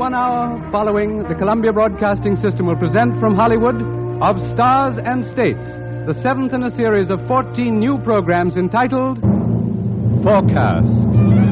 1 hour following, the Columbia Broadcasting System will present from Hollywood Of Stars and States, the seventh in a series of 14 new programs entitled Forecast.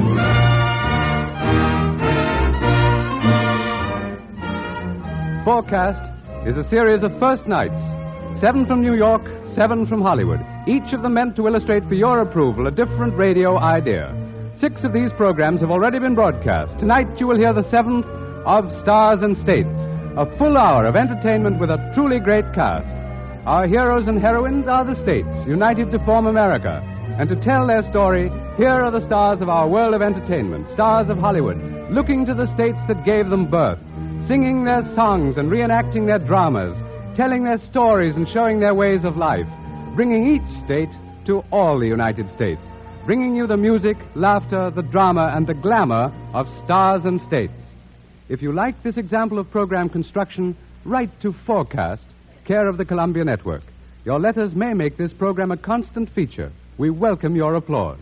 Forecast is a series of first nights, 7 from New York, 7 from Hollywood, each of them meant to illustrate for your approval a different radio idea. 6 of these programs have already been broadcast. Tonight you will hear the 7th of Stars and States, a full hour of entertainment with a truly great cast. Our heroes and heroines are the states, united to form America. And to tell their story, here are the stars of our world of entertainment, stars of Hollywood, looking to the states that gave them birth, singing their songs and reenacting their dramas, telling their stories and showing their ways of life, bringing each state to all the United States, bringing you the music, laughter, the drama, and the glamour of Stars and States. If you like this example of program construction, write to Forecast, care of the Columbia Network. Your letters may make this program a constant feature. We welcome your applause.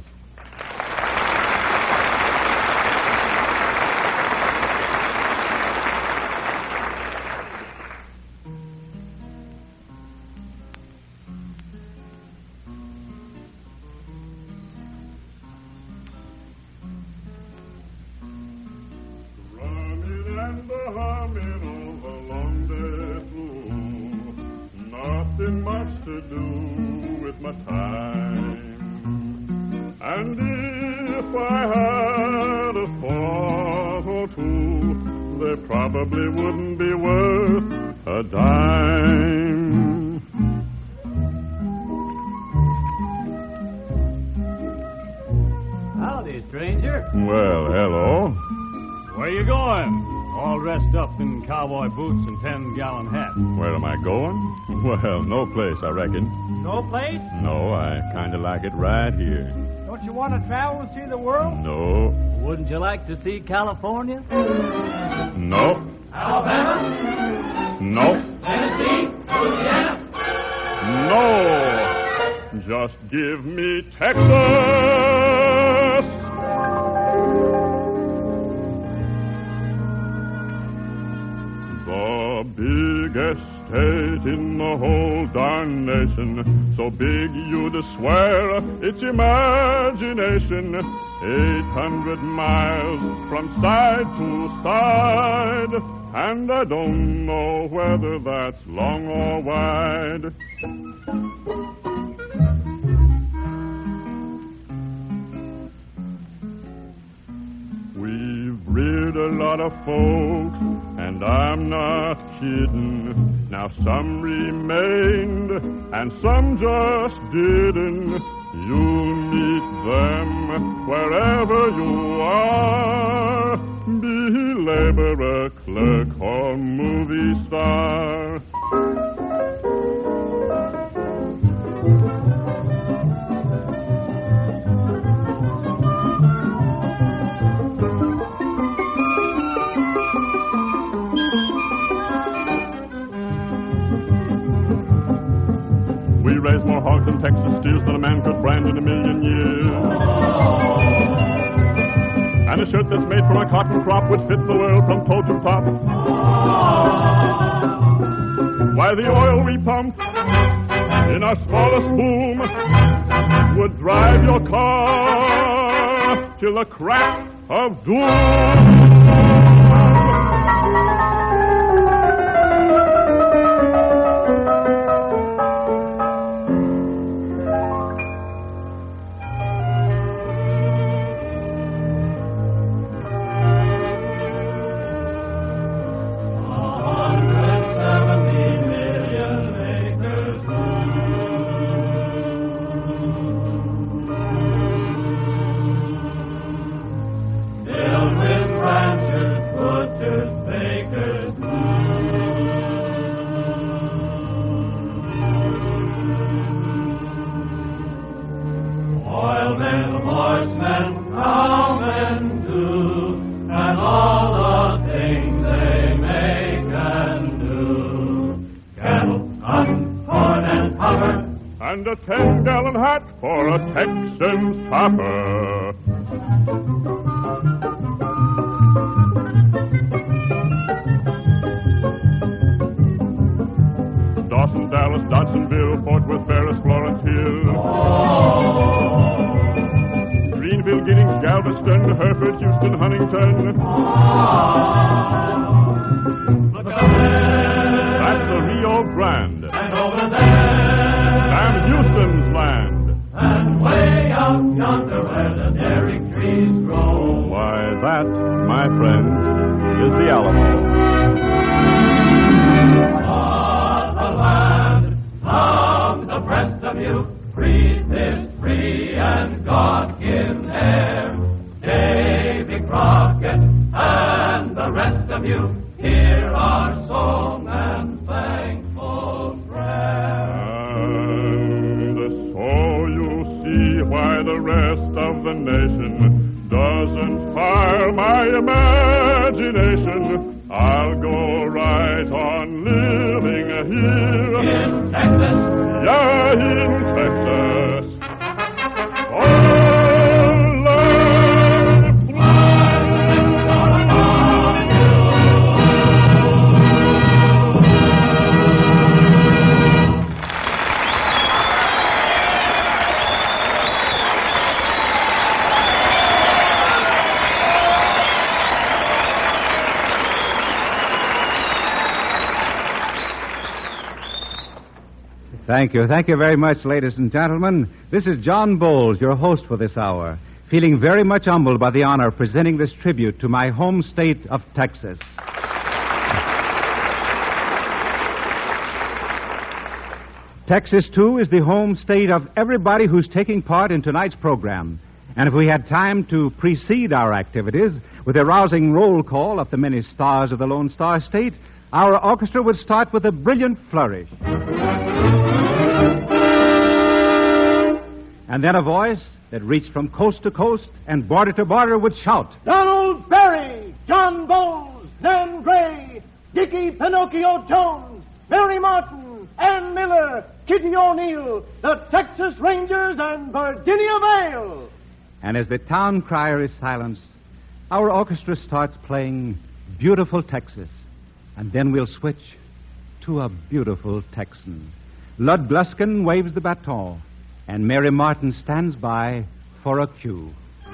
Nothing much to do with my time. And if I had a thought or two, they probably wouldn't be worth a dime. Howdy, stranger. Well, hello. Where you going? All dressed up in cowboy boots and 10-gallon hat. Where am I going? Well, no place, I reckon. No place? No, I kind of like it right here. Don't you want to travel and see the world? No. Wouldn't you like to see California? No. Alabama? No. Tennessee? Louisiana? No. Just give me Texas. The biggest state in the whole darn nation, so big you'd swear it's imagination. 800 miles from side to side, and I don't know whether that's long or wide. We've reared a lot of folks, and I'm not kidding. Now some remained, and some just didn't. You'll meet them wherever you are, be laborer, clerk, or movie star. We raise more hogs than Texas steers than a man could brand in a million years. And a shirt that's made from a cotton crop would fit the world from toe to top. Why, the oil we pump in our smallest boom would drive your car till the crack of doom. And a 10-gallon hat for a Texan topper. Jeffersonville, Fort Worth, Paris, Florence Hill. Greenville, Giddings, Galveston, Hereford, Houston, Huntington. That's the Rio Grande. And over there. Sam Houston's land. And way up yonder where the dairy trees grow. Why, that, my friends, is the Alamo. What a land from the breast of you breathe this free and God-given air. Davy Crockett and the rest of you, hear our song and thankful prayer. And so you see why the rest of the nation doesn't fire my imagination. I'll go right on living here. In Texas. Yeah, in Texas. Oh, Thank you. Thank you very much, ladies and gentlemen. This is John Bowles, your host for this hour, feeling very much humbled by the honor of presenting this tribute to my home state of Texas. Texas, too, is the home state of everybody who's taking part in tonight's program. And if we had time to precede our activities with a rousing roll call of the many stars of the Lone Star State, our orchestra would start with a brilliant flourish. And then a voice that reached from coast to coast and border to border would shout, Donald Berry, John Bowles, Nan Gray, Dickie Pinocchio Jones, Mary Martin, Ann Miller, Kitty O'Neill, the Texas Rangers, and Virginia Vale. And as the town crier is silenced, our orchestra starts playing Beautiful Texas. And then we'll switch to a beautiful Texan. Lud Gluskin waves the baton, and Mary Martin stands by for a cue.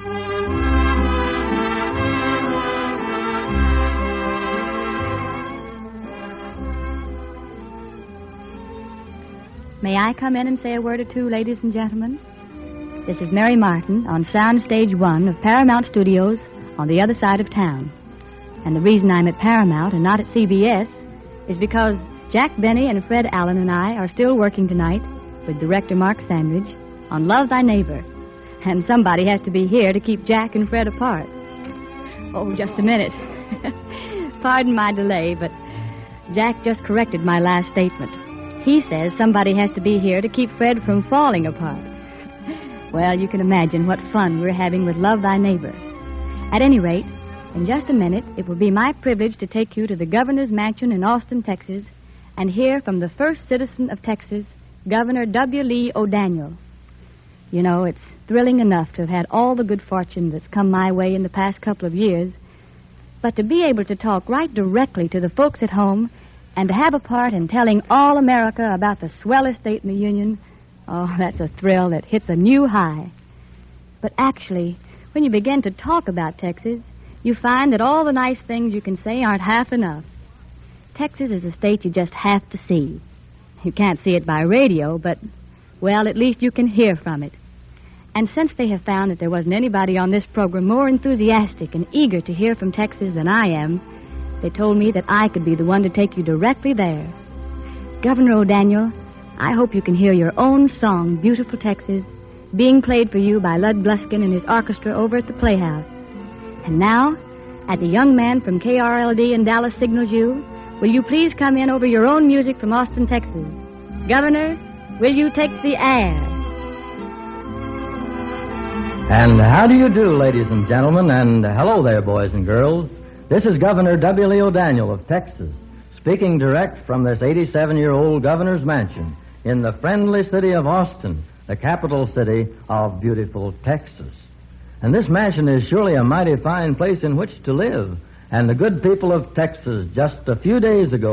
May I come in and say a word or two, ladies and gentlemen? This is Mary Martin on Sound Stage 1 of Paramount Studios on the other side of town. And the reason I'm at Paramount and not at CBS is because Jack Benny and Fred Allen and I are still working tonight with director Mark Sandridge on Love Thy Neighbor. And somebody has to be here to keep Jack and Fred apart. Oh, just a minute. Pardon my delay, but Jack just corrected my last statement. He says somebody has to be here to keep Fred from falling apart. Well, you can imagine what fun we're having with Love Thy Neighbor. At any rate, in just a minute, it will be my privilege to take you to the governor's mansion in Austin, Texas, and hear from the first citizen of Texas, Governor W. Lee O'Daniel. You know, it's thrilling enough to have had all the good fortune that's come my way in the past couple of years, but to be able to talk right directly to the folks at home and to have a part in telling all America about the swellest state in the Union, oh, that's a thrill that hits a new high. But actually, when you begin to talk about Texas, you find that all the nice things you can say aren't half enough. Texas is a state you just have to see. You can't see it by radio, but, well, at least you can hear from it. And since they have found that there wasn't anybody on this program more enthusiastic and eager to hear from Texas than I am, they told me that I could be the one to take you directly there. Governor O'Daniel, I hope you can hear your own song, Beautiful Texas, being played for you by Lud Gluskin and his orchestra over at the Playhouse. And now, as a young man from KRLD in Dallas signals you, will you please come in over your own music from Austin, Texas? Governor, will you take the air? And how do you do, ladies and gentlemen, and hello there, boys and girls. This is Governor W. Lee O'Daniel of Texas, speaking direct from this 87-year-old governor's mansion in the friendly city of Austin, the capital city of beautiful Texas. And this mansion is surely a mighty fine place in which to live. And the good people of Texas just a few days ago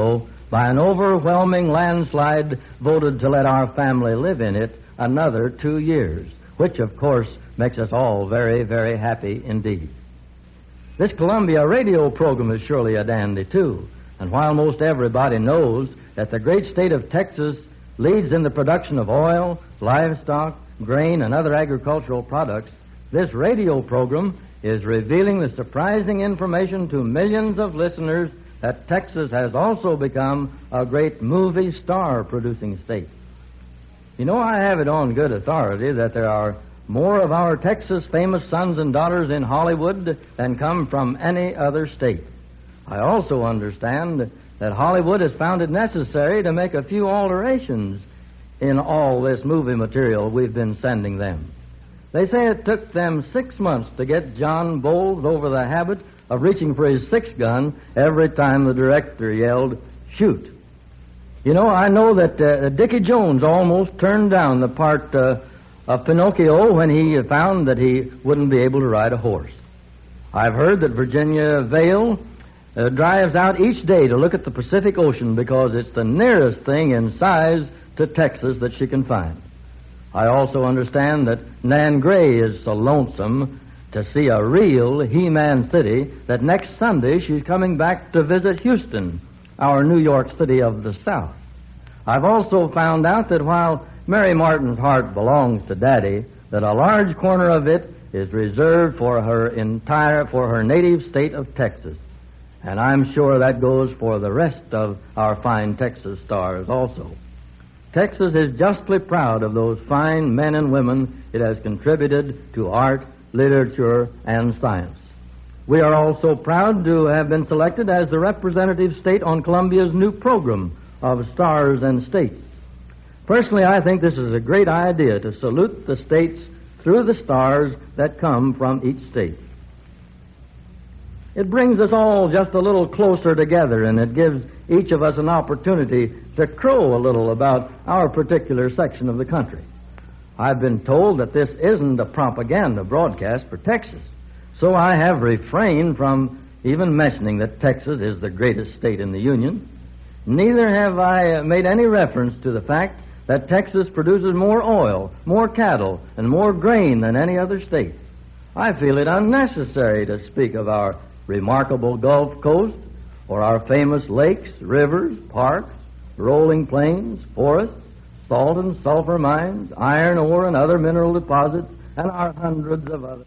by an overwhelming landslide, voted to let our family live in it another 2 years, which, of course, makes us all very, very happy indeed. This Columbia radio program is surely a dandy, too. And while most everybody knows that the great state of Texas leads in the production of oil, livestock, grain, and other agricultural products, this radio program is revealing the surprising information to millions of listeners that Texas has also become a great movie star-producing state. You know, I have it on good authority that there are more of our Texas famous sons and daughters in Hollywood than come from any other state. I also understand that Hollywood has found it necessary to make a few alterations in all this movie material we've been sending them. They say it took them 6 months to get John Bowles over the habit of reaching for his 6-gun every time the director yelled, "Shoot." You know, I know that Dickie Jones almost turned down the part of Pinocchio when he found that he wouldn't be able to ride a horse. I've heard that Virginia Vale drives out each day to look at the Pacific Ocean because it's the nearest thing in size to Texas that she can find. I also understand that Nan Gray is so lonesome to see a real He-Man city that next Sunday she's coming back to visit Houston, our New York City of the South. I've also found out that while Mary Martin's heart belongs to Daddy, that a large corner of it is reserved for her native state of Texas. And I'm sure that goes for the rest of our fine Texas stars also. Texas is justly proud of those fine men and women it has contributed to art, literature, and science. We are also proud to have been selected as the representative state on Columbia's new program of Stars and States. Personally, I think this is a great idea to salute the states through the stars that come from each state. It brings us all just a little closer together, and it gives each of us an opportunity to crow a little about our particular section of the country. I've been told that this isn't a propaganda broadcast for Texas, so I have refrained from even mentioning that Texas is the greatest state in the Union. Neither have I made any reference to the fact that Texas produces more oil, more cattle, and more grain than any other state. I feel it unnecessary to speak of our remarkable Gulf Coast, or our famous lakes, rivers, parks, rolling plains, forests, salt and sulfur mines, iron ore and other mineral deposits, and our hundreds of others.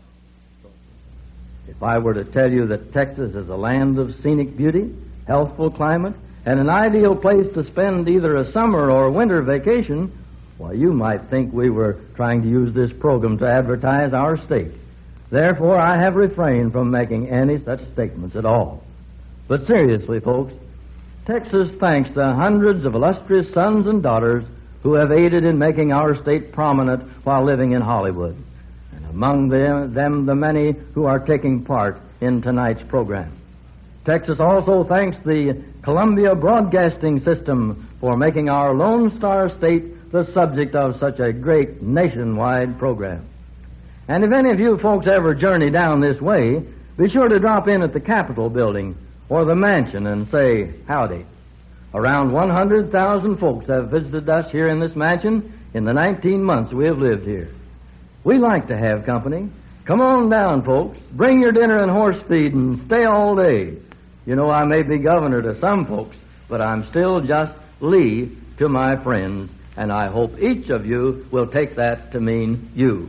If I were to tell you that Texas is a land of scenic beauty, healthful climate, and an ideal place to spend either a summer or winter vacation, well, you might think we were trying to use this program to advertise our state. Therefore, I have refrained from making any such statements at all. But seriously, folks, Texas thanks the hundreds of illustrious sons and daughters who have aided in making our state prominent while living in Hollywood, and among them the many who are taking part in tonight's program. Texas also thanks the Columbia Broadcasting System for making our Lone Star State the subject of such a great nationwide program. And if any of you folks ever journey down this way, be sure to drop in at the Capitol building or the mansion and say howdy. Around 100,000 folks have visited us here in this mansion in the 19 months we have lived here. We like to have company. Come on down, folks. Bring your dinner and horse feed and stay all day. You know, I may be governor to some folks, but I'm still just Lee to my friends, and I hope each of you will take that to mean you.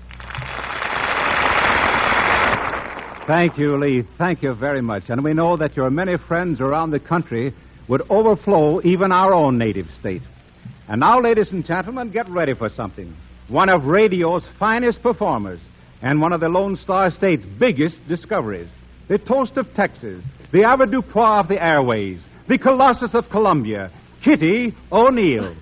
Thank you, Lee. Thank you very much. And we know that your many friends around the country would overflow even our own native state. And now, ladies and gentlemen, get ready for something. One of radio's finest performers and one of the Lone Star State's biggest discoveries. The toast of Texas, the avoirdupois of the airways, the colossus of Columbia, Kitty O'Neill.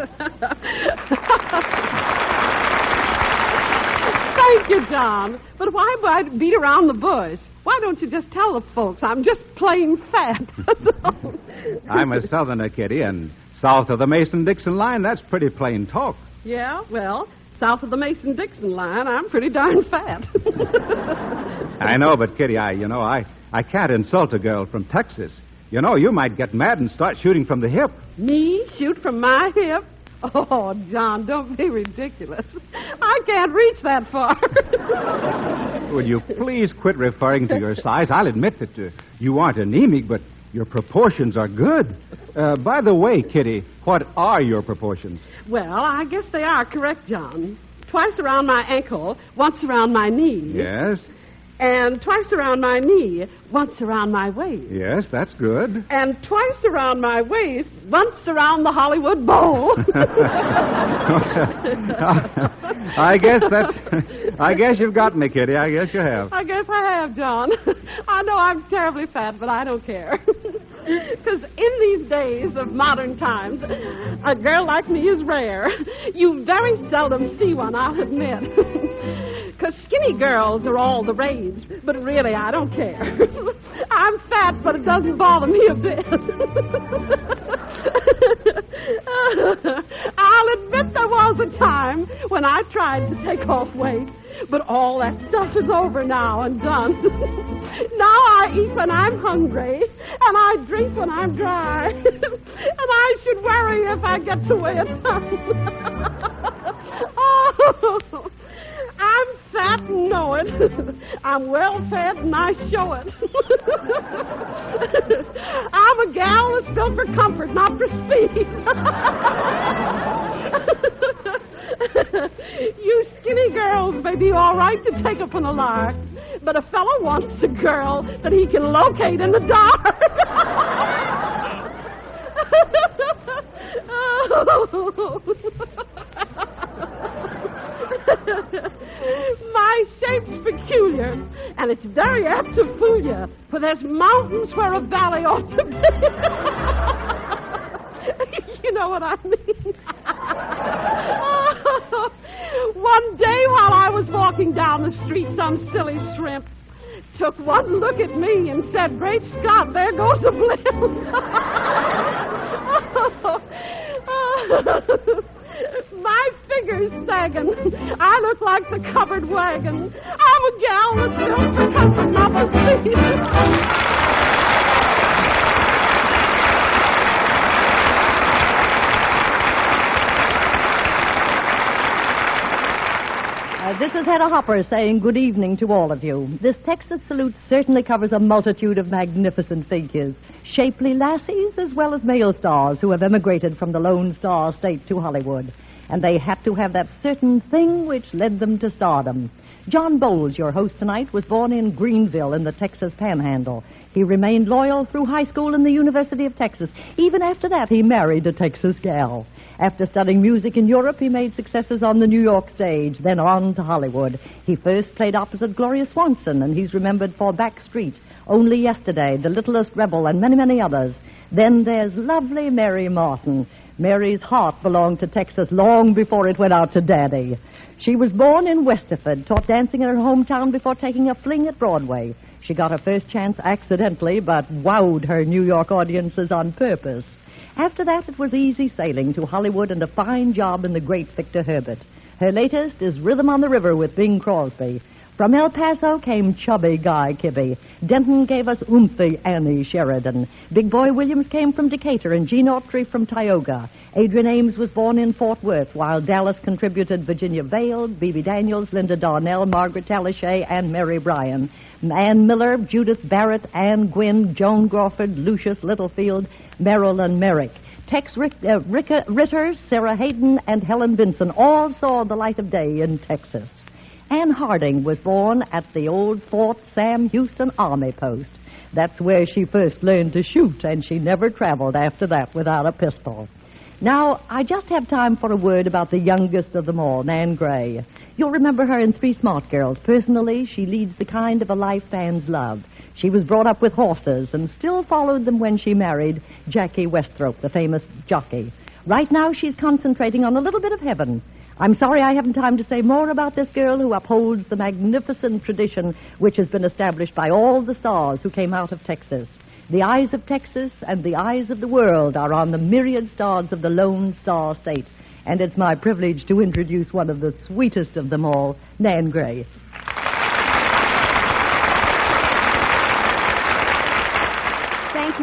Thank you, John. But why beat around the bush? Why don't you just tell the folks I'm just plain fat? I'm a Southerner, Kitty, and south of the Mason-Dixon line, that's pretty plain talk. Yeah, well, south of the Mason-Dixon line, I'm pretty darn fat. I know, but Kitty, I can't insult a girl from Texas. You know, you might get mad and start shooting from the hip. Me? Shoot from my hip? Oh, John, don't be ridiculous. I can't reach that far. Would you please quit referring to your size? I'll admit that you aren't anemic, but your proportions are good. By the way, Kitty, what are your proportions? Well, I guess they are correct, John. Twice around my ankle, once around my knee. Yes. And twice around my knee, once around my waist. Yes, that's good. And twice around my waist, once around the Hollywood Bowl. I guess you've got me, Kitty. I guess you have. I guess I have, John. I know I'm terribly fat, but I don't care. Because in these days of modern times, a girl like me is rare. You very seldom see one, I'll admit. Because skinny girls are all the rage, but really, I don't care. I'm fat, but it doesn't bother me a bit. I'll admit there was a time when I tried to take off weight, but all that stuff is over now and done. Now I eat when I'm hungry, and I drink when I'm dry, and I should worry if I get to weigh a ton. Oh, I'm fat and know it. I'm well fed and I show it. I'm a gal that's built for comfort, not for speed. You skinny girls may be all right to take up on a lark, but a fellow wants a girl that he can locate in the dark. My shape's peculiar, and it's very apt to fool you, for there's mountains where a valley ought to be. You know what I mean? One day while I was walking down the street, some silly shrimp took one look at me and said, "Great Scott, there goes a blimp." My figure's sagging. I look like the covered wagon. I'm a gal that's built for comfort, not for speed. This is Hedda Hopper saying good evening to all of you. This Texas salute certainly covers a multitude of magnificent figures, shapely lassies as well as male stars who have emigrated from the Lone Star State to Hollywood. And they had to have that certain thing which led them to stardom. John Bowles, your host tonight, was born in Greenville in the Texas Panhandle. He remained loyal through high school and the University of Texas. Even after that, he married a Texas gal. After studying music in Europe, he made successes on the New York stage, then on to Hollywood. He first played opposite Gloria Swanson, and he's remembered for Back Street, Only Yesterday, The Littlest Rebel, and many, many others. Then there's lovely Mary Martin. Mary's heart belonged to Texas long before it went out to Daddy. She was born in Westerford, taught dancing in her hometown before taking a fling at Broadway. She got her first chance accidentally, but wowed her New York audiences on purpose. After that, it was easy sailing to Hollywood and a fine job in the great Victor Herbert. Her latest is Rhythm on the River with Bing Crosby. From El Paso came chubby Guy Kibbe. Denton gave us oomphy Annie Sheridan. Big Boy Williams came from Decatur and Gene Autry from Tioga. Adrian Ames was born in Fort Worth, while Dallas contributed Virginia Vale, Bebe Daniels, Linda Darnell, Margaret Talichet, and Mary Bryan. Ann Miller, Judith Barrett, Ann Gwynn, Joan Crawford, Lucius Littlefield, Marilyn Merrick. Tex Ritter, Sarah Hayden, and Helen Vinson all saw the light of day in Texas. Ann Harding was born at the old Fort Sam Houston Army Post. That's where she first learned to shoot, and she never traveled after that without a pistol. Now, I just have time for a word about the youngest of them all, Nan Gray. You'll remember her in Three Smart Girls. Personally, she leads the kind of a life fans love. She was brought up with horses and still followed them when she married Jackie Westrope, the famous jockey. Right now, she's concentrating on a little bit of heaven. I'm sorry I haven't time to say more about this girl who upholds the magnificent tradition which has been established by all the stars who came out of Texas. The eyes of Texas and the eyes of the world are on the myriad stars of the Lone Star State. And it's my privilege to introduce one of the sweetest of them all, Nan Gray. Thank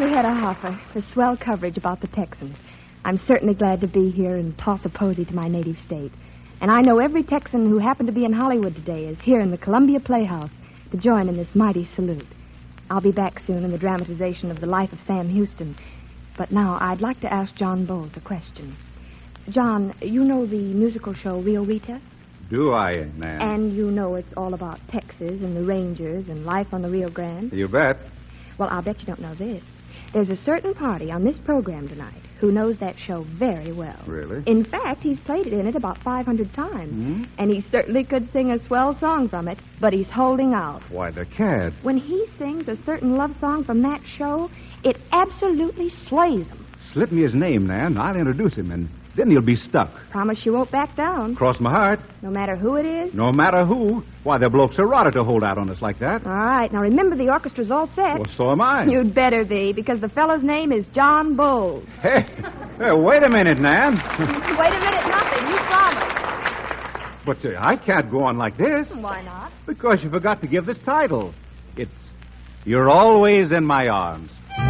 Henry Hedda Hoffer for swell coverage about the Texans. I'm certainly glad to be here and toss a posy to my native state. And I know every Texan who happened to be in Hollywood today is here in the Columbia Playhouse to join in this mighty salute. I'll be back soon in the dramatization of the life of Sam Houston. But now I'd like to ask John Bowles a question. John, you know the musical show Rio Rita? Do I, Nan? And you know it's all about Texas and the Rangers and life on the Rio Grande? You bet. Well, I'll bet you don't know this. There's a certain party on this program tonight who knows that show very well. Really? In fact, he's played it in it about 500 times. Hmm? And he certainly could sing a swell song from it, but he's holding out. Why, the cat. When he sings a certain love song from that show, it absolutely slays him. Slip me his name, Nan. I'll introduce him, and then he'll be stuck. Promise you won't back down. Cross my heart. No matter who it is? No matter who. Why, the bloke's a rotter to hold out on us like that. All right. Now, remember the orchestra's all set. Well, so am I. You'd better be, because the fellow's name is John Bowles. Hey, wait a minute, Nan. Wait a minute, nothing. You promised. But I can't go on like this. Why not? Because you forgot to give this title. It's You're Always in My Arms.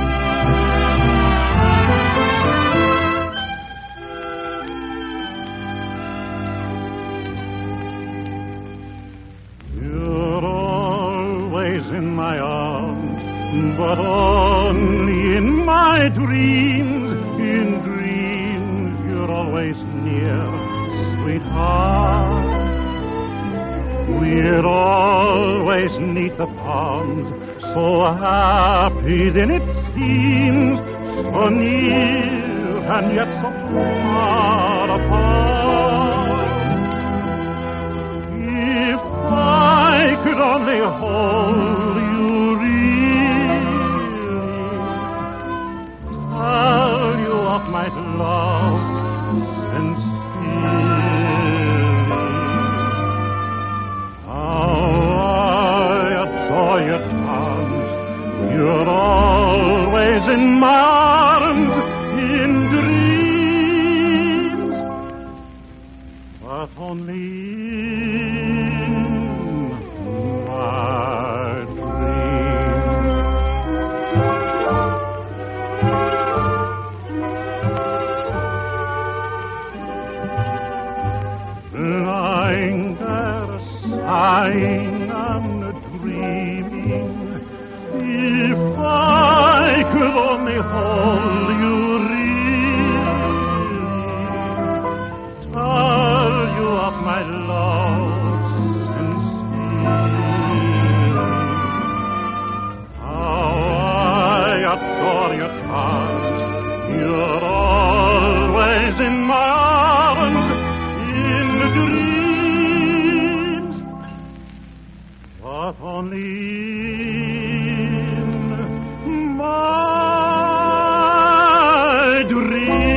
In my arms, but only in my dreams. In dreams, you're always near, sweetheart. We're always neath the palms, so happy then it seems, so near and yet so far apart. If I could only hold you really, tell you of my love sincerely. How I adore your charms, you're always in my arms, in dreams, but only lying and dreaming. If I could only hold you really, tell you of my love sincerely. How I adore your charms, you're always in my arms, in the dreams, but only in my dreams.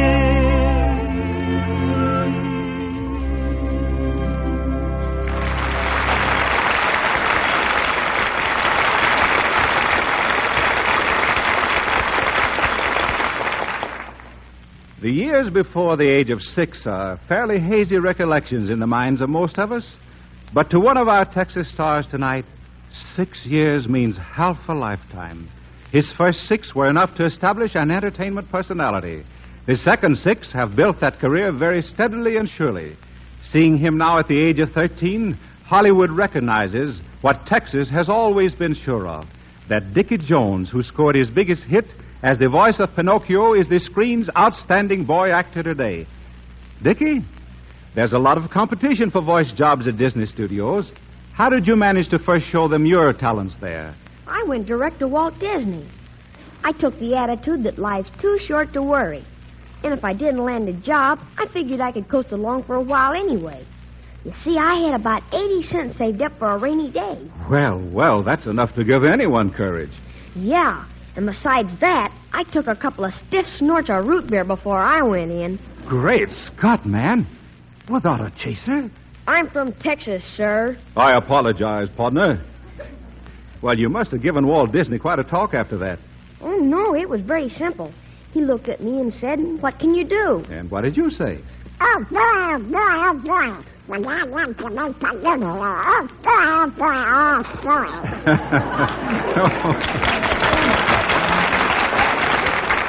The years before the age of 6 are fairly hazy recollections in the minds of most of us. But to one of our Texas stars tonight, 6 years means half a lifetime. His first 6 were enough to establish an entertainment personality. His second 6 have built that career very steadily and surely. Seeing him now at the age of 13, Hollywood recognizes what Texas has always been sure of, that Dickie Jones, who scored his biggest hit as the voice of Pinocchio, is the screen's outstanding boy actor today. Dickie, there's a lot of competition for voice jobs at Disney Studios. How did you manage to first show them your talents there? I went direct to Walt Disney. I took the attitude that life's too short to worry. And if I didn't land a job, I figured I could coast along for a while anyway. You see, I had about 80 cents saved up for a rainy day. Well, that's enough to give anyone courage. Yeah, and besides that, I took a couple of stiff snorts of root beer before I went in. Great Scott, man. Without a chaser? I'm from Texas, sir. I apologize, partner. Well, you must have given Walt Disney quite a talk after that. Oh, no, it was very simple. He looked at me and said, "What can you do?" And what did you say? Oh, boy, oh, boy, oh, boy. When I want to make a living, oh, boy, oh, boy, oh, boy.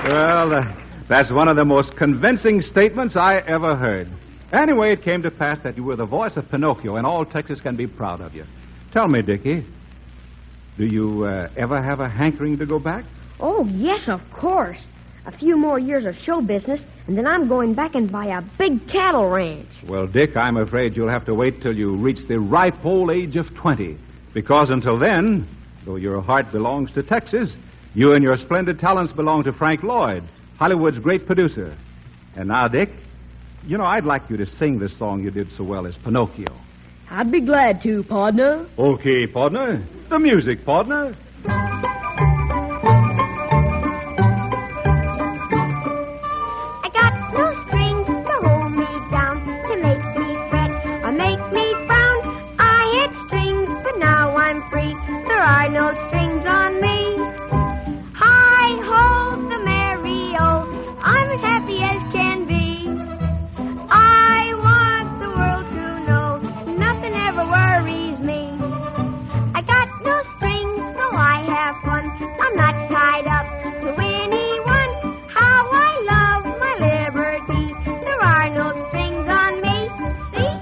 Well, that's one of the most convincing statements I ever heard. Anyway, it came to pass that you were the voice of Pinocchio, and all Texas can be proud of you. Tell me, Dickie, do you ever have a hankering to go back? Oh, yes, of course. A few more years of show business, and then I'm going back and buy a big cattle ranch. Well, Dick, I'm afraid you'll have to wait till you reach the ripe old age of 20. Because until then, though your heart belongs to Texas, you and your splendid talents belong to Frank Lloyd, Hollywood's great producer. And now, Dick, you know, I'd like you to sing this song you did so well as Pinocchio. I'd be glad to, partner. Okay, partner. The music, partner. I got no strings to hold me down, to make me fret or make me frown. I had strings, but now I'm free. There are no strings on me. Hi ho, the merry-o, I'm as happy as can be. I want the world to know nothing ever worries me. I got no strings, so I have fun. I'm not tied up to anyone. How I love my liberty. There are no strings on me. See?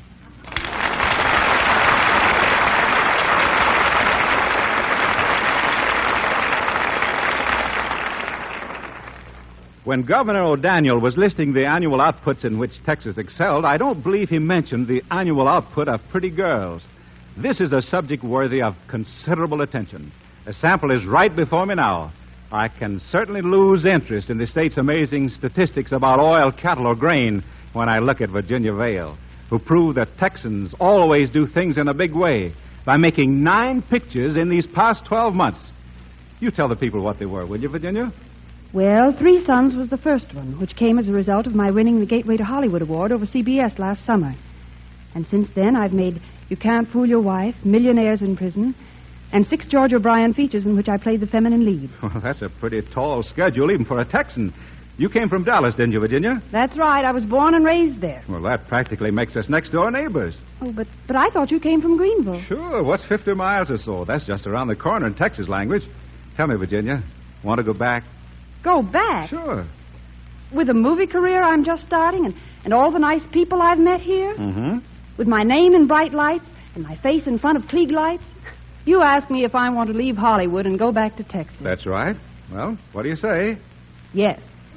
When Governor O'Daniel was listing the annual outputs in which Texas excelled, I don't believe he mentioned the annual output of pretty girls. This is a subject worthy of considerable attention. A sample is right before me now. I can certainly lose interest in the state's amazing statistics about oil, cattle, or grain when I look at Virginia Vale, who prove that Texans always do things in a big way by making 9 pictures in these past 12 months. You tell the people what they were, will you, Virginia? Well, Three Sons was the first one, which came as a result of my winning the Gateway to Hollywood Award over CBS last summer. And since then, I've made You Can't Fool Your Wife, Millionaires in Prison, and 6 George O'Brien features in which I played the feminine lead. Well, that's a pretty tall schedule, even for a Texan. You came from Dallas, didn't you, Virginia? That's right. I was born and raised there. Well, that practically makes us next-door neighbors. Oh, but I thought you came from Greenville. Sure. What's 50 miles or so? That's just around the corner in Texas language. Tell me, Virginia, want to go back? Go back? Sure. With a movie career I'm just starting and all the nice people I've met here? Mm-hmm. With my name in bright lights and my face in front of Klieg lights? You ask me if I want to leave Hollywood and go back to Texas. That's right. Well, what do you say? Yes.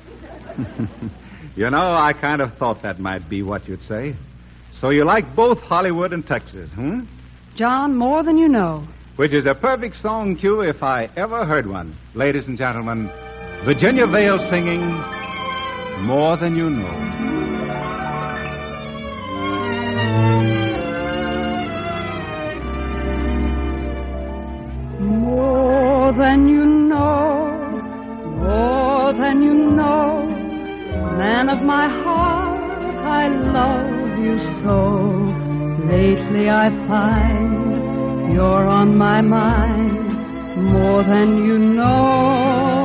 You know, I kind of thought that might be what you'd say. So you like both Hollywood and Texas, hmm? John, more than you know. Which is a perfect song cue if I ever heard one. Ladies and gentlemen, Virginia Vale singing More Than You Know. More than you know, more than you know, man of my heart, I love you so. Lately I find you're on my mind, more than you know.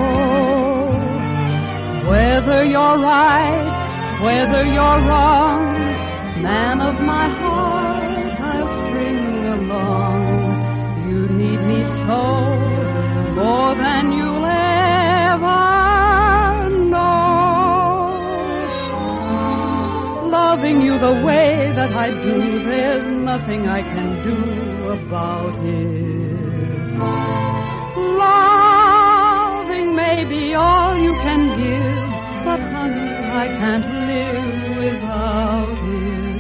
Whether you're right, whether you're wrong, man of my heart, I'll string along. You need me so, more than you'll ever know. Loving you the way that I do, there's nothing I can do about it. Loving may be all you can give, but honey, I can't live without it.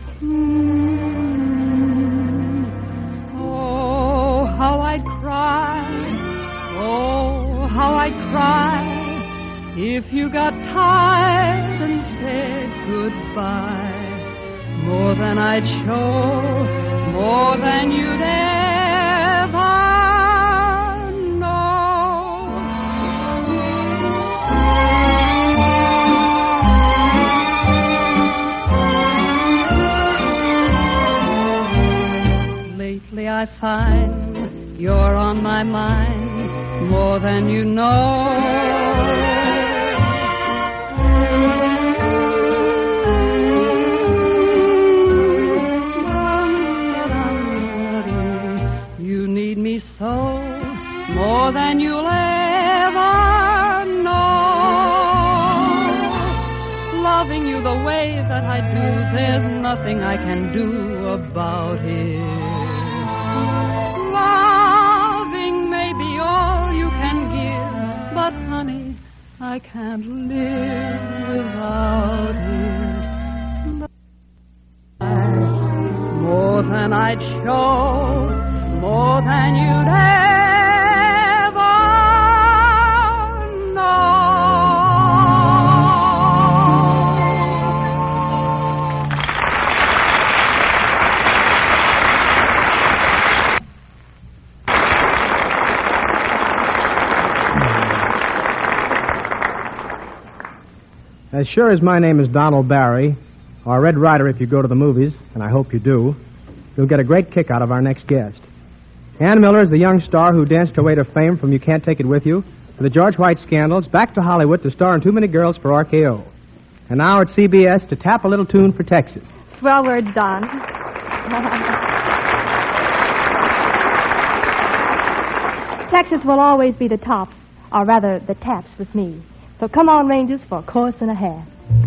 Oh, how I'd cry, oh, how I'd cry if you got tired and said goodbye. More than I'd show, more than you'd ever know. Lately I find you're on my mind, more than you know. You need me so, more than you'll ever know. there's nothing I can do about it. Loving may be all you can give, but honey, I can't live without it. More than I'd show, more than you'd ever know. As sure as my name is Donald Barry, or Red Ryder if you go to the movies, and I hope you do, you'll get a great kick out of our next guest. Ann Miller is the young star who danced her way to fame from You Can't Take It With You to the George White scandals, back to Hollywood to star in Too Many Girls for RKO. And now at CBS to tap a little tune for Texas. Swell words, Don. Texas will always be the tops, or rather the taps with me. So come on, Rangers, for a chorus and a half.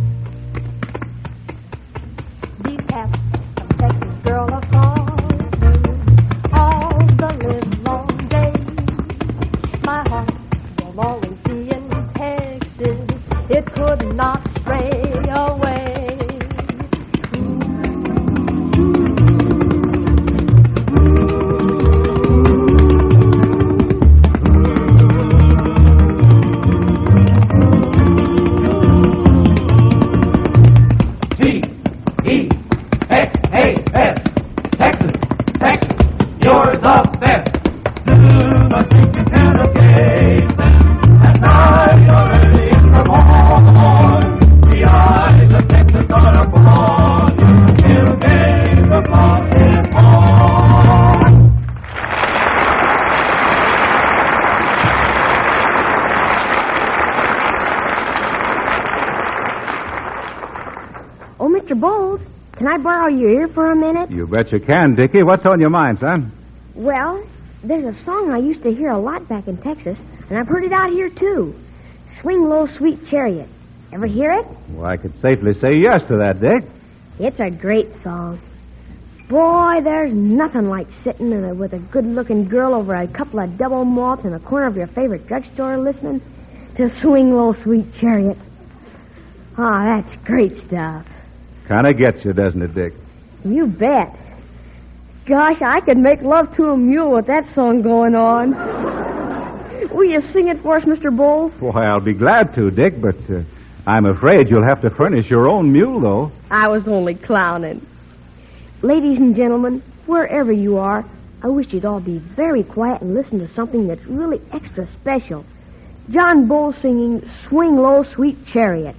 These taps from Texas girl are calling all the live long day. My heart will always be in Texas. It could not stray away. Oh, Mr. Bowles, can I borrow your ear for a minute? You bet you can, Dickie. What's on your mind, son? Well, there's a song I used to hear a lot back in Texas, and I've heard it out here, too. Swing Low, Sweet Chariot. Ever hear it? Well, I could safely say yes to that, Dick. It's a great song. Boy, there's nothing like sitting with a good-looking girl over a couple of double malts in the corner of your favorite drugstore listening to Swing Low, Sweet Chariot. Ah, that's great stuff. Kind of gets you, doesn't it, Dick? You bet. Gosh, I could make love to a mule with that song going on. Will you sing it for us, Mr. Bowles? Why, I'll be glad to, Dick, but I'm afraid you'll have to furnish your own mule, though. I was only clowning. Ladies and gentlemen, wherever you are, I wish you'd all be very quiet and listen to something that's really extra special. John Bowles singing Swing Low, Sweet Chariot.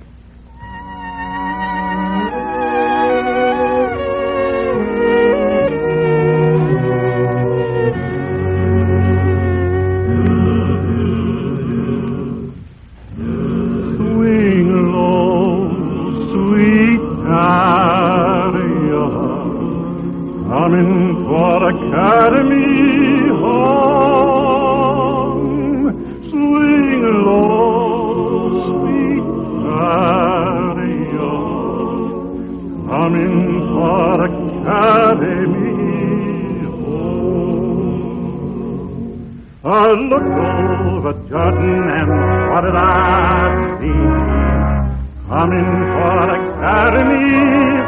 I looked over Jordan and what did I see? Coming for Academy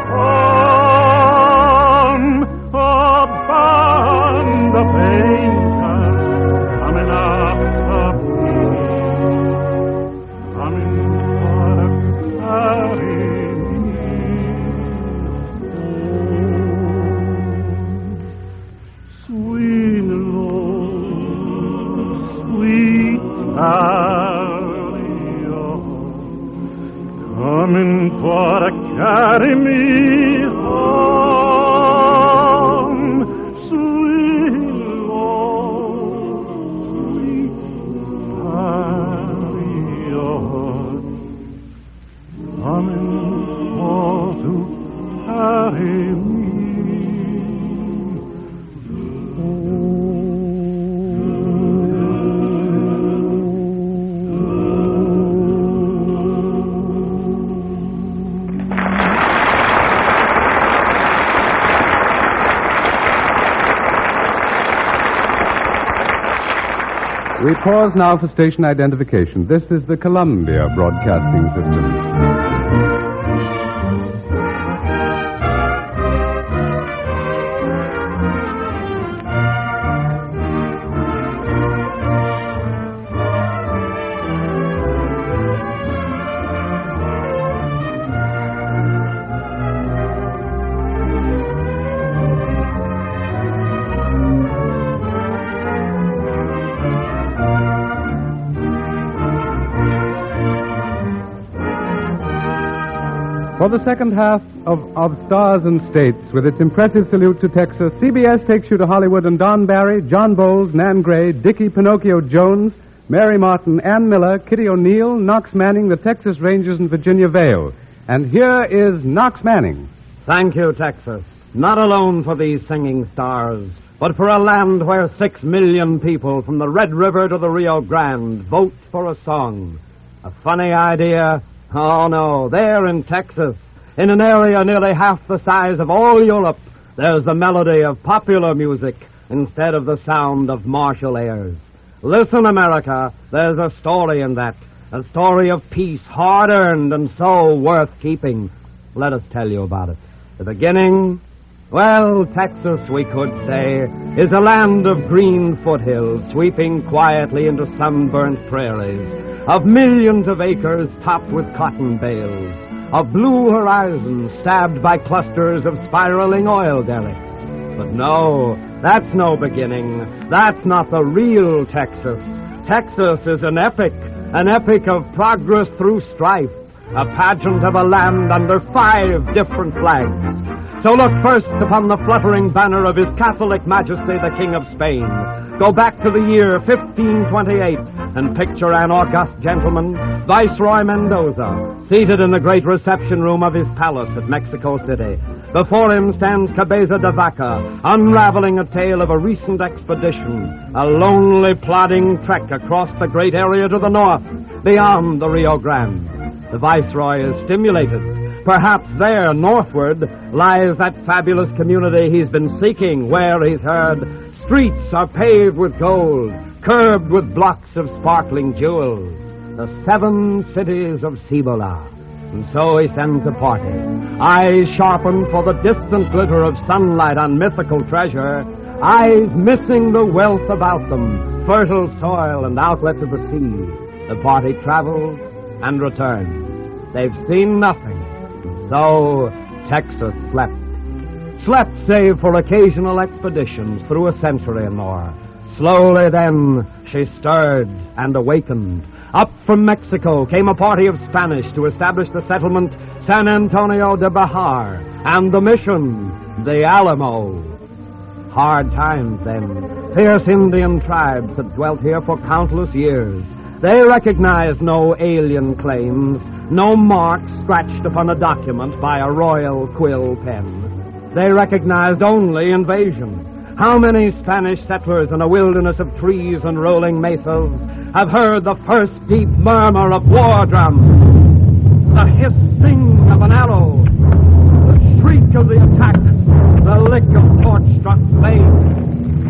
from a band of angels coming up the field, coming for Academy home. Sweet coming for Academy home, sweet Lord, sweet Harriet, coming for to carry me. We pause now for station identification. This is the Columbia Broadcasting System. For the second half of Stars and States, with its impressive salute to Texas, CBS takes you to Hollywood and Don Barry, John Bowles, Nan Gray, Dickie Pinocchio Jones, Mary Martin, Ann Miller, Kitty O'Neill, Knox Manning, the Texas Rangers, and Virginia Vale. And here is Knox Manning. Thank you, Texas. Not alone for these singing stars, but for a land where 6 million people from the Red River to the Rio Grande vote for a song. A funny idea? Oh, no. There in Texas, in an area nearly half the size of all Europe, there's the melody of popular music instead of the sound of martial airs. Listen, America, there's a story in that. A story of peace, hard-earned and so worth keeping. Let us tell you about it. The beginning? Well, Texas, we could say, is a land of green foothills sweeping quietly into sunburnt prairies, of millions of acres topped with cotton bales, of blue horizons stabbed by clusters of spiraling oil derricks. But no, that's no beginning. That's not the real Texas. Texas is an epic of progress through strife, a pageant of a land under 5 different flags. So look first upon the fluttering banner of His Catholic Majesty the King of Spain. Go back to the year 1528 and picture an august gentleman, Viceroy Mendoza, seated in the great reception room of his palace at Mexico City. Before him stands Cabeza de Vaca, unraveling a tale of a recent expedition, a lonely, plodding trek across the great area to the north, beyond the Rio Grande. The Viceroy is stimulated. Perhaps there, northward, lies that fabulous community he's been seeking, where, he's heard, streets are paved with gold, curbed with blocks of sparkling jewels, the 7 cities of Cibola. And so he sends a party, eyes sharpened for the distant glitter of sunlight on mythical treasure, eyes missing the wealth about them, fertile soil and outlets of the sea. The party travels and returns. They've seen nothing. So Texas slept. Slept save for occasional expeditions through a century and more. Slowly then she stirred and awakened. Up from Mexico came a party of Spanish to establish the settlement San Antonio de Bahar and the mission, the Alamo. Hard times then. Fierce Indian tribes had dwelt here for countless years. They recognized no alien claims, no mark scratched upon a document by a royal quill pen. They recognized only invasion. How many Spanish settlers in a wilderness of trees and rolling mesas have heard the first deep murmur of war drums, the hissing of an arrow, the shriek of the attack, the lick of torch-struck flames?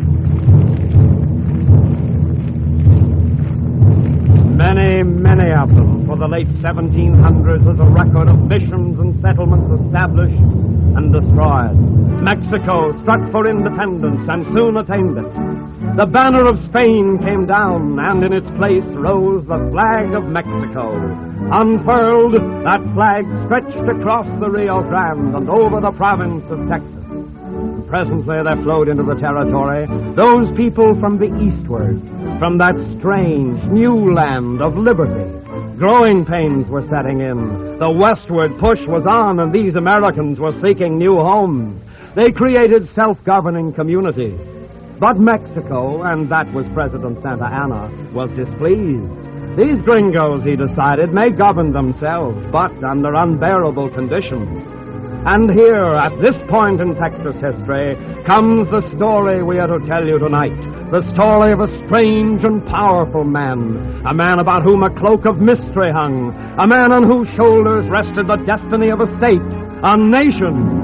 Many of them, for the late 1700s, was a record of missions and settlements established and destroyed. Mexico struck for independence and soon attained it. The banner of Spain came down, and in its place rose the flag of Mexico. Unfurled, that flag stretched across the Rio Grande and over the province of Texas. Presently there flowed into the territory those people from the eastward, from that strange new land of liberty. Growing pains were setting in. The westward push was on, and these Americans were seeking new homes. They created self-governing communities. But Mexico, and that was President Santa Anna, was displeased. These gringos, he decided, may govern themselves, but under unbearable conditions. And here, at this point in Texas history, comes the story we are to tell you tonight. The story of a strange and powerful man. A man about whom a cloak of mystery hung. A man on whose shoulders rested the destiny of a state, a nation.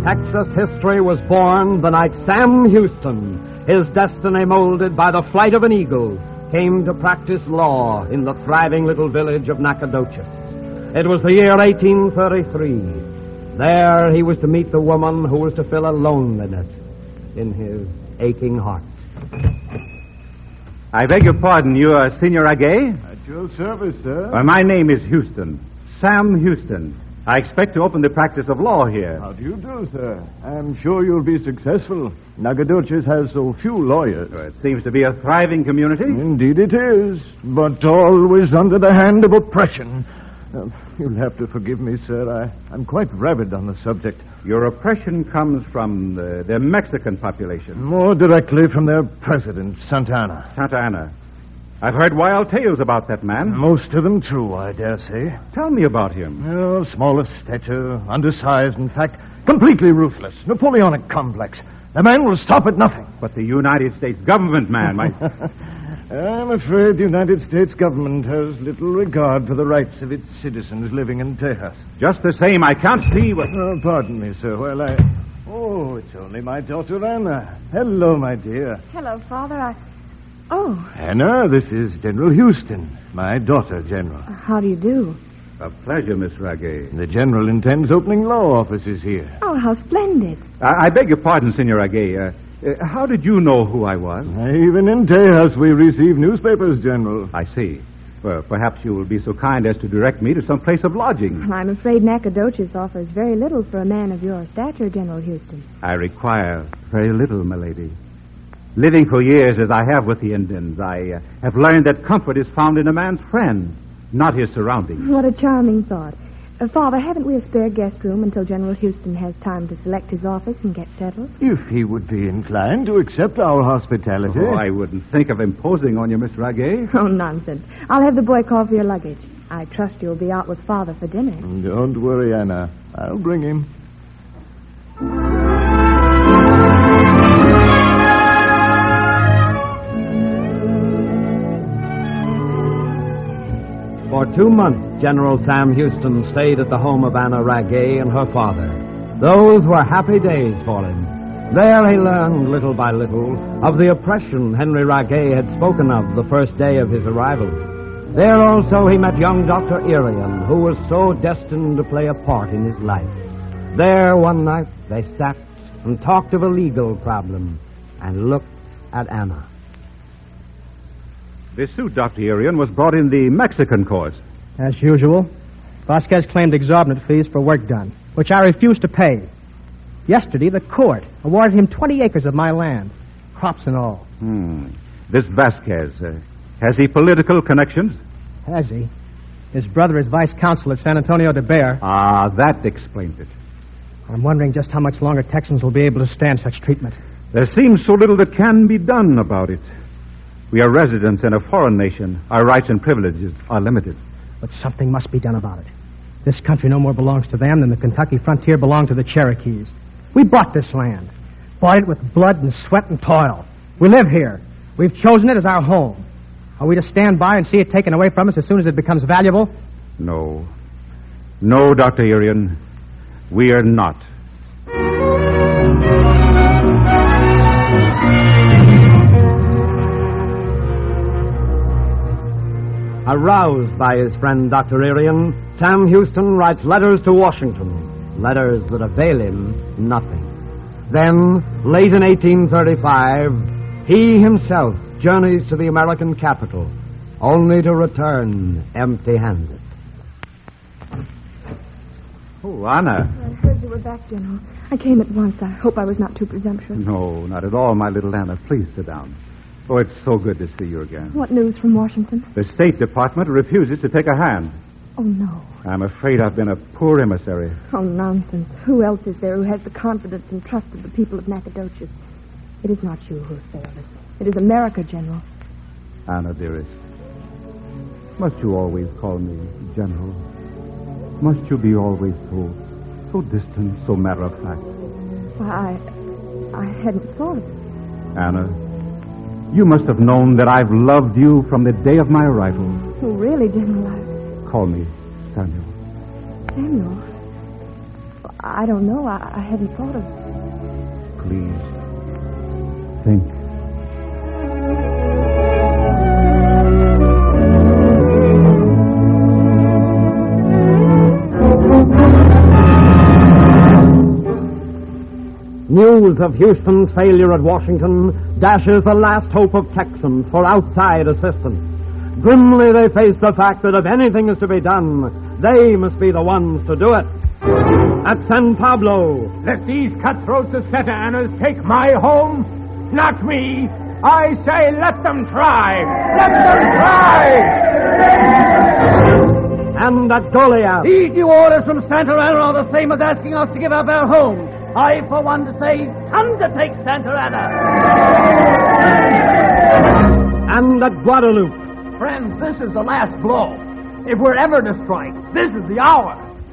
Texas history was born the night Sam Houston, his destiny molded by the flight of an eagle, came to practice law in the thriving little village of Nacogdoches. It was the year 1833. There he was to meet the woman who was to fill a loneliness in his aching heart. I beg your pardon, you are Senor Agay? At your service, sir. My name is Houston. Sam Houston. I expect to open the practice of law here. How do you do, sir? I'm sure you'll be successful. Nacogdoches has so few lawyers. It seems to be a thriving community. Indeed it is, but always under the hand of oppression. You'll have to forgive me, sir. I'm quite rabid on the subject. Your oppression comes from the Mexican population. More directly from their president, Santa Anna. Santa Anna. I've heard wild tales about that man. Most of them true, I dare say. Tell me about him. Oh, small of stature, undersized, in fact, completely ruthless. Napoleonic complex. The man will stop at nothing. But the United States government, man, I'm afraid the United States government has little regard for the rights of its citizens living in Texas. Just the same, I can't see what... Oh, pardon me, sir. Well, Oh, it's only my daughter, Anna. Hello, my dear. Hello, Father. Oh. Anna, this is General Houston, my daughter, General. How do you do? A pleasure, Miss Ragay. The General intends opening law offices here. Oh, how splendid. I beg your pardon, Senor Agay. How did you know who I was? Even in Tejas, we receive newspapers, General. I see. Well, perhaps you will be so kind as to direct me to some place of lodging. Well, I'm afraid Nacogdoches offers very little for a man of your stature, General Houston. I require very little, milady. Living for years as I have with the Indians, I have learned that comfort is found in a man's friend, not his surroundings. What a charming thought. Father, haven't we a spare guest room until General Houston has time to select his office and get settled? If he would be inclined to accept our hospitality. Oh, I wouldn't think of imposing on you, Miss Ragay. Oh, nonsense. I'll have the boy call for your luggage. I trust you'll be out with Father for dinner. Don't worry, Anna. I'll bring him. For 2 months, General Sam Houston stayed at the home of Anna Ragay and her father. Those were happy days for him. There he learned, little by little, of the oppression Henry Ragay had spoken of the first day of his arrival. There also he met young Dr. Irian, who was so destined to play a part in his life. There one night they sat and talked of a legal problem and looked at Anna. This suit, Dr. Irian, was brought in the Mexican cause. As usual, Vasquez claimed exorbitant fees for work done, which I refused to pay. Yesterday, the court awarded him 20 acres of my land, crops and all. This Vasquez, has he political connections? Has he? His brother is vice consul at San Antonio de Bexar. Ah, that explains it. I'm wondering just how much longer Texans will be able to stand such treatment. There seems so little that can be done about it. We are residents in a foreign nation. Our rights and privileges are limited. But something must be done about it. This country no more belongs to them than the Kentucky frontier belonged to the Cherokees. We bought this land. Bought it with blood and sweat and toil. We live here. We've chosen it as our home. Are we to stand by and see it taken away from us as soon as it becomes valuable? No. No, Dr. Irian. We are not. Aroused by his friend Dr. Irian, Sam Houston writes letters to Washington, letters that avail him nothing. Then, late in 1835, he himself journeys to the American capital, only to return empty-handed. Oh, Anna. I heard you were back, General. I came at once. I hope I was not too presumptuous. No, not at all, my little Anna. Please sit down. Oh, it's so good to see you again. What news from Washington? The State Department refuses to take a hand. Oh, no. I'm afraid I've been a poor emissary. Oh, nonsense. Who else is there who has the confidence and trust of the people of Nacogdoches? It is not you who failed us. It is America, General. Anna, dearest, must you always call me General? Must you be always so distant, so matter-of-fact? Why, I hadn't thought of it. Anna, you must have known that I've loved you from the day of my arrival. Oh, really, General? Call me Samuel. Samuel? I don't know. I hadn't thought of... Please, think. News of Houston's failure at Washington dashes the last hope of Texans for outside assistance. Grimly they face the fact that if anything is to be done, they must be the ones to do it. At San Pablo, let these cutthroats of Santa Anna's take my home? Not me. I say let them try. Let them try! And at Goliath. These new orders from Santa Anna are the same as asking us to give up our homes. I, for one, to say, time to take Santa Anna. And at Guadalupe. Friends, this is the last blow. If we're ever to strike, this is the hour.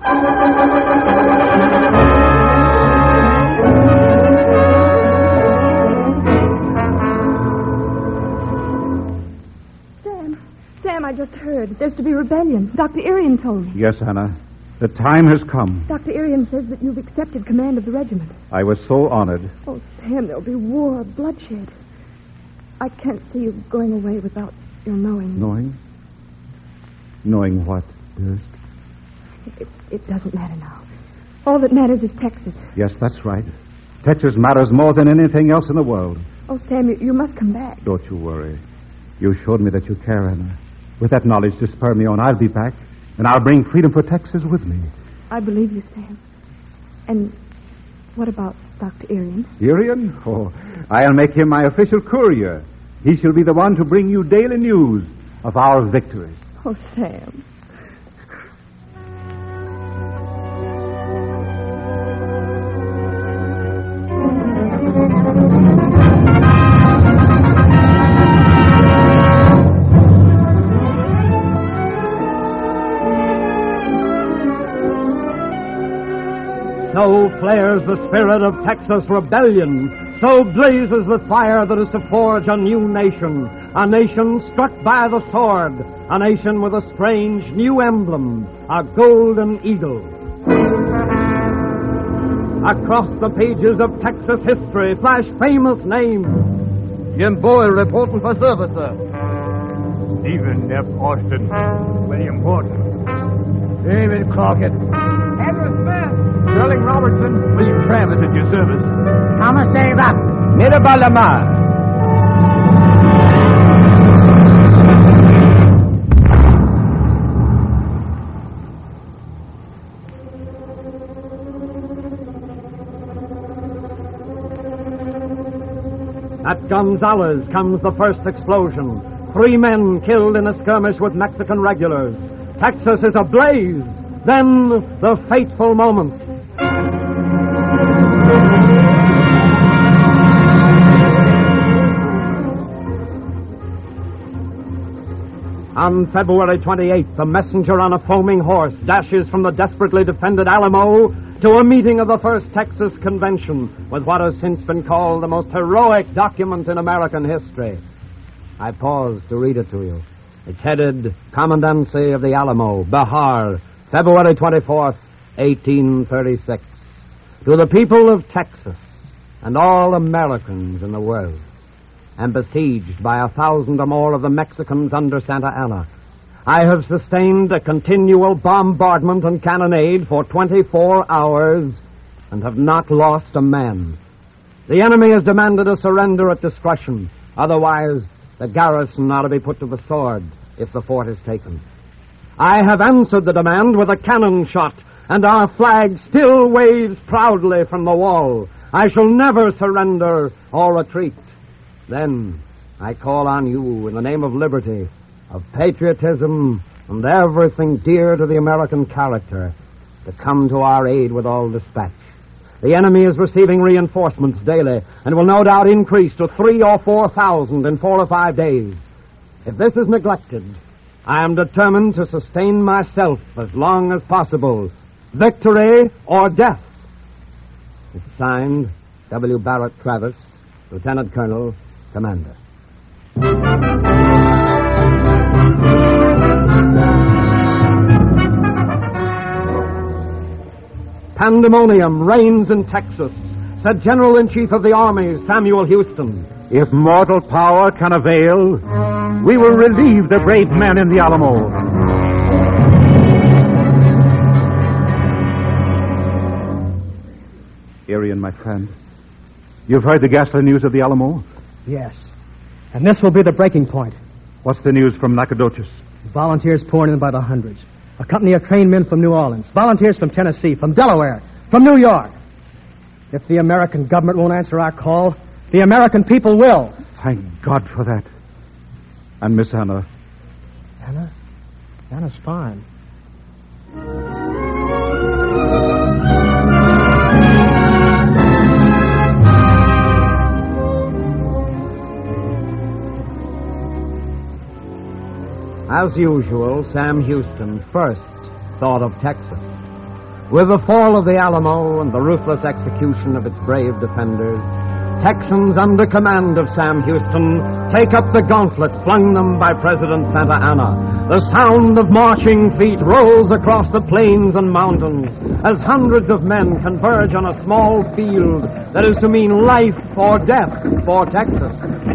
Sam, I just heard. There's to be rebellion. Dr. Irian told me. Yes, Anna. The time has come. Dr. Irian says that you've accepted command of the regiment. I was so honored. Oh, Sam, there'll be war, bloodshed. I can't see you going away without your knowing. Knowing? Knowing what, dearest? It doesn't matter now. All that matters is Texas. Yes, that's right. Texas matters more than anything else in the world. Oh, Sam, you must come back. Don't you worry. You showed me that you care, Anna. With that knowledge to spur me on, I'll be back, and I'll bring freedom for Texas with me. I believe you, Sam. And what about Dr. Irian? Irian? Oh, I'll make him my official courier. He shall be the one to bring you daily news of our victories. Oh, Sam. So flares the spirit of Texas rebellion. So blazes the fire that is to forge a new nation. A nation struck by the sword. A nation with a strange new emblem. A golden eagle. Across the pages of Texas history flash famous names. Jim Boyle reporting for service, sir. Stephen F. Austin. William Horton. David Crockett. Edward Smith. Sterling Robertson. William Travis at your service. Thomas A. Rapp. Mirabal Lamar. At Gonzales comes the first explosion. 3 men killed in a skirmish with Mexican regulars. Texas is ablaze. Then the fateful moment. On February 28th, the messenger on a foaming horse dashes from the desperately defended Alamo to a meeting of the First Texas Convention with what has since been called the most heroic document in American history. I pause to read it to you. It's headed Commandancy of the Alamo, Bihar, February 24th, 1836. To the people of Texas and all Americans in the world, and besieged by 1,000 or more of the Mexicans under Santa Anna, I have sustained a continual bombardment and cannonade for 24 hours and have not lost a man. The enemy has demanded a surrender at discretion. Otherwise, the garrison ought to be put to the sword if the fort is taken. I have answered the demand with a cannon shot, and our flag still waves proudly from the wall. I shall never surrender or retreat. Then I call on you in the name of liberty, of patriotism, and everything dear to the American character to come to our aid with all dispatch. The enemy is receiving reinforcements daily and will no doubt increase to 3,000 or 4,000 in 4 or 5 days. If this is neglected, I am determined to sustain myself as long as possible. Victory or death. It's signed, W. Barrett Travis, Lieutenant Colonel, Commander. Pandemonium reigns in Texas, said General-in-Chief of the Army, Samuel Houston. If mortal power can avail, we will relieve the brave men in the Alamo. Arian, my friend, you've heard the ghastly news of the Alamo? Yes. And this will be the breaking point. What's the news from Nacogdoches? Volunteers pouring in by the hundreds. A company of trained men from New Orleans. Volunteers from Tennessee, from Delaware, from New York. If the American government won't answer our call, the American people will. Thank God for that. And Miss Anna? Anna? Anna's fine. As usual, Sam Houston first thought of Texas. With the fall of the Alamo and the ruthless execution of its brave defenders, Texans under command of Sam Houston take up the gauntlet flung them by President Santa Anna. The sound of marching feet rolls across the plains and mountains as hundreds of men converge on a small field that is to mean life or death for Texas.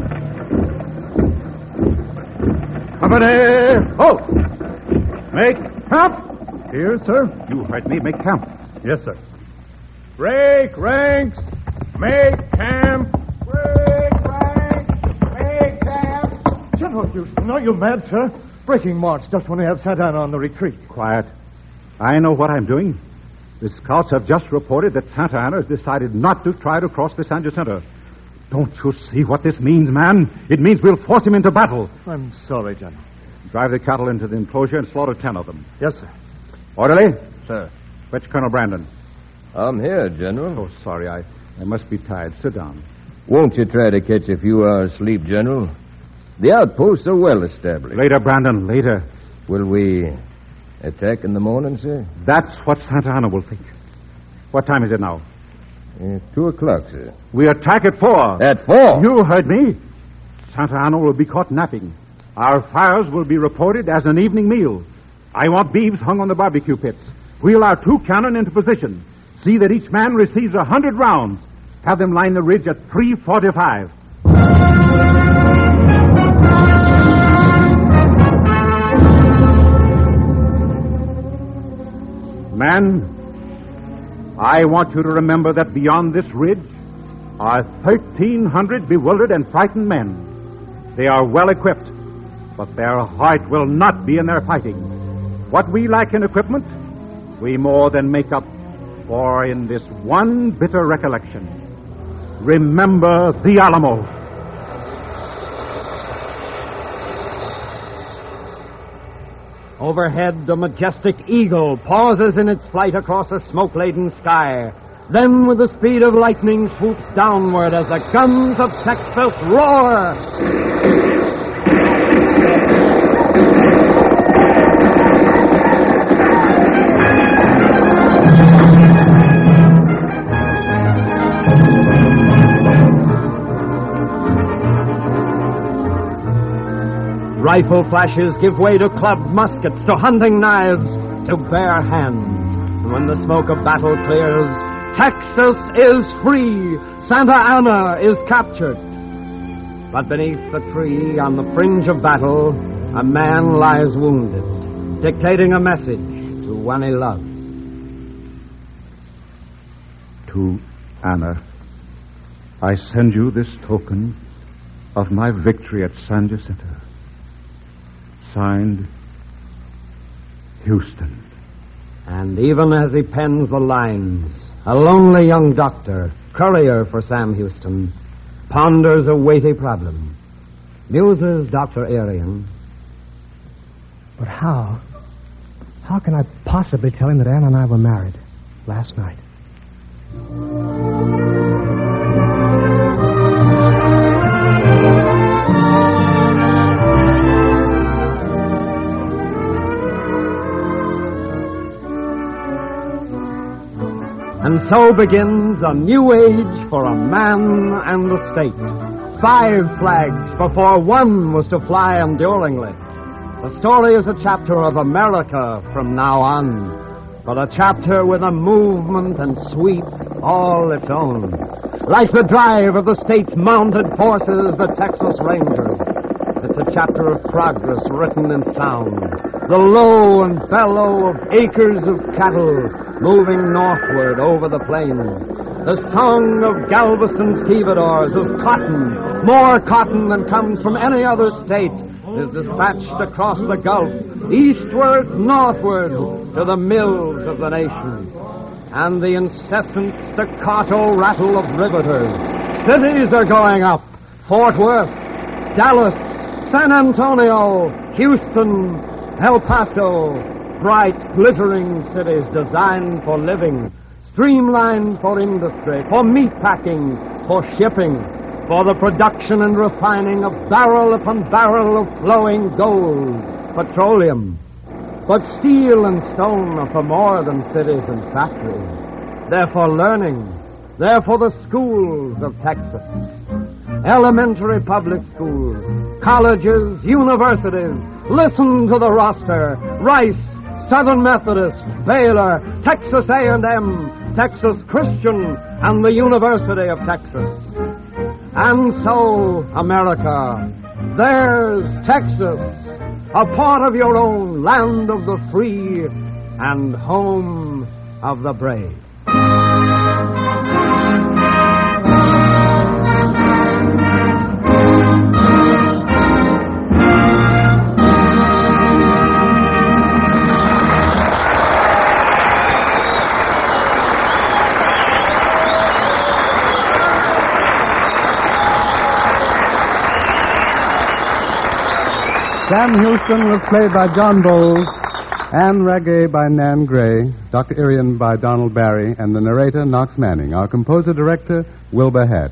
Company! Halt! Make camp! Here, sir. You heard me. Make camp. Yes, sir. Break ranks. Make camp. Break ranks. Make camp. General Houston, are you mad, sir? Breaking march just when they have Santa Anna on the retreat. Quiet. I know what I'm doing. The scouts have just reported that Santa Anna has decided not to try to cross the San Jacinto. Don't you see what this means, man? It means we'll force him into battle. I'm sorry, General. Drive the cattle into the enclosure and slaughter 10 of them. Yes, sir. Orderly? Sir. Fetch Colonel Brandon. I'm here, General. Oh, sorry. I must be tired. Sit down. Won't you try to catch a few hours' sleep, General? The outposts are well established. Later, Brandon, later. Will we attack in the morning, sir? That's what Santa Anna will think. What time is it now? 2 o'clock, sir. We attack at 4. At 4? You heard me. Santa Anna will be caught napping. Our fires will be reported as an evening meal. I want beeves hung on the barbecue pits. Wheel our 2 cannon into position. See that each man receives 100 rounds. Have them line the ridge at 3:45. Man, I want you to remember that beyond this ridge are 1,300 bewildered and frightened men. They are well equipped, but their heart will not be in their fighting. What we lack in equipment, we more than make up for in this one bitter recollection. Remember the Alamo. Overhead, the majestic eagle pauses in its flight across a smoke-laden sky. Then, with the speed of lightning, swoops downward as the guns of Texas roar. Rifle flashes give way to clubbed muskets, to hunting knives, to bare hands. And when the smoke of battle clears, Texas is free. Santa Anna is captured. But beneath the tree, on the fringe of battle, a man lies wounded, dictating a message to one he loves. To Anna, I send you this token of my victory at San Jacinto. Signed, Houston. And even as he pens the lines, a lonely young doctor, courier for Sam Houston, ponders a weighty problem. Muses Dr. Arian. But how? How can I possibly tell him that Anna and I were married last night? And so begins a new age for a man and the state. 5 flags before one was to fly enduringly. The story is a chapter of America from now on. for a chapter with a movement and sweep all its own. Like the drive of the state's mounted forces, the Texas Rangers. It's a chapter of progress written in sound. The low and bellow of acres of cattle moving northward over the plains. The song of Galveston stevedores as cotton, more cotton than comes from any other state, is dispatched across the Gulf, eastward, northward, to the mills of the nation. And the incessant staccato rattle of riveters. Cities are going up. Fort Worth, Dallas, San Antonio, Houston, El Paso, bright, glittering cities designed for living, streamlined for industry, for meat packing, for shipping, for the production and refining of barrel upon barrel of flowing gold, petroleum. But steel and stone are for more than cities and factories. They're for learning. They're for the schools of Texas. Elementary public schools, colleges, universities. Listen to the roster. Rice, Southern Methodist, Baylor, Texas A&M, Texas Christian, and the University of Texas. And so, America, there's Texas, a part of your own land of the free and home of the brave. Sam Houston was played by John Bowles, Anne Reggae by Nan Gray, Dr. Irian by Donald Barry, and the narrator, Knox Manning. Our composer-director, Wilbur Hatch.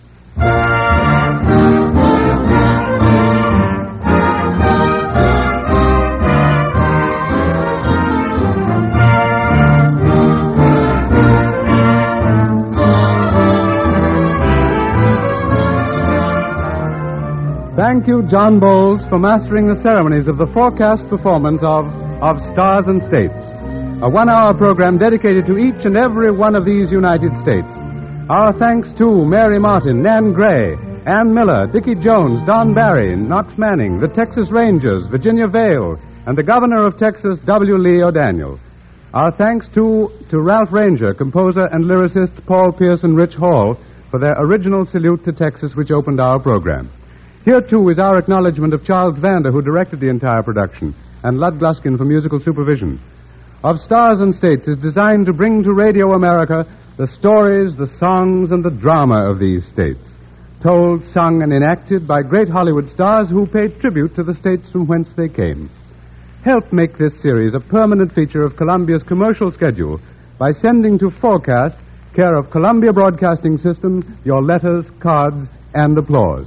Thank you, John Bowles, for mastering the ceremonies of the forecast performance of Stars and States, a one-hour program dedicated to each and every one of these United States. Our thanks to Mary Martin, Nan Gray, Ann Miller, Dickie Jones, Don Barry, Knox Manning, the Texas Rangers, Virginia Vale, and the Governor of Texas, W. Lee O'Daniel. Our thanks to Ralph Ranger, composer and lyricists Paul Pierce and Rich Hall, for their original salute to Texas, which opened our program. Here, too, is our acknowledgement of Charles Vander, who directed the entire production, and Lud Gluskin for musical supervision. Of Stars and States is designed to bring to Radio America the stories, the songs, and the drama of these states, told, sung, and enacted by great Hollywood stars who paid tribute to the states from whence they came. Help make this series a permanent feature of Columbia's commercial schedule by sending to Forecast, care of Columbia Broadcasting System, your letters, cards, and applause.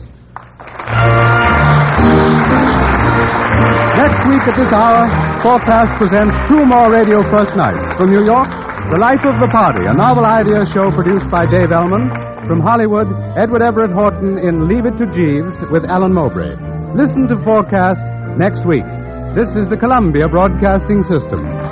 Next week at this hour, Forecast presents two more Radio First Nights. From New York, The Life of the Party, a novel idea show produced by Dave Ellman. From Hollywood, Edward Everett Horton in Leave It to Jeeves with Alan Mowbray. Listen to Forecast next week. This is the Columbia Broadcasting System.